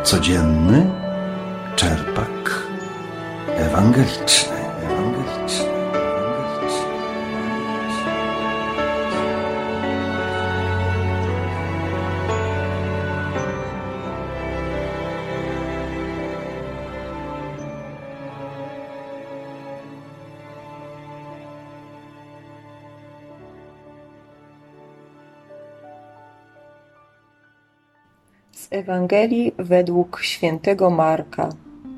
Codzienny czerpak ewangeliczny. Z Ewangelii według świętego Marka.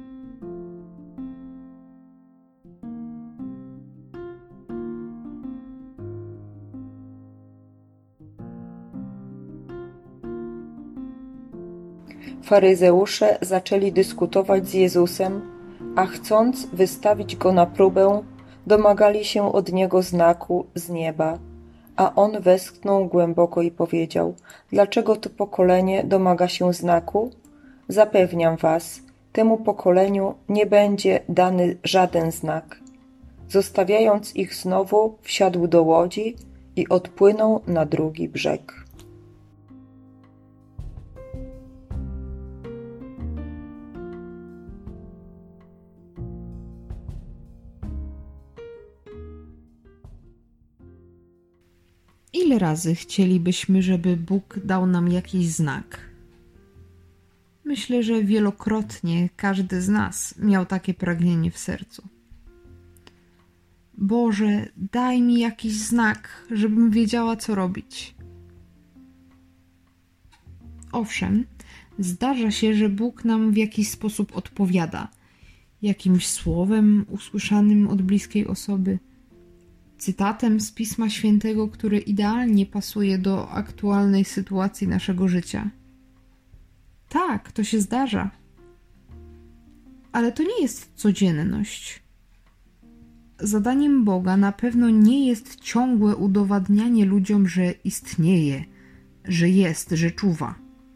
Faryzeusze zaczęli dyskutować z Jezusem, a chcąc wystawić Go na próbę, domagali się od Niego znaku z nieba. A On westchnął głęboko i powiedział: dlaczego to pokolenie domaga się znaku? Zapewniam was, temu pokoleniu nie będzie dany żaden znak. Zostawiając ich znowu, wsiadł do łodzi i odpłynął na drugi brzeg. Ile razy chcielibyśmy, żeby Bóg dał nam jakiś znak? Myślę, że wielokrotnie każdy z nas miał takie pragnienie w sercu. Boże, daj mi jakiś znak, żebym wiedziała, co robić. Owszem, zdarza się, że Bóg nam w jakiś sposób odpowiada. Jakimś słowem usłyszanym od bliskiej osoby, cytatem z Pisma Świętego, który idealnie pasuje do aktualnej sytuacji naszego życia. Tak, to się zdarza. Ale to nie jest codzienność. Zadaniem Boga na pewno nie jest ciągłe udowadnianie ludziom, że istnieje, że jest, że czuwa.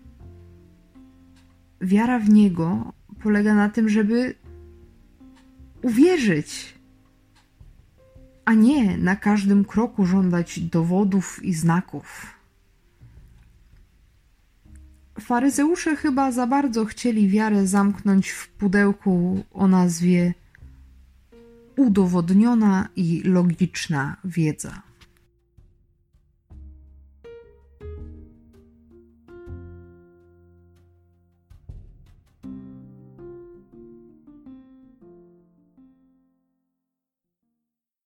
Wiara w Niego polega na tym, żeby uwierzyć, a nie na każdym kroku żądać dowodów i znaków. Faryzeusze chyba za bardzo chcieli wiarę zamknąć w pudełku o nazwie udowodniona i logiczna wiedza.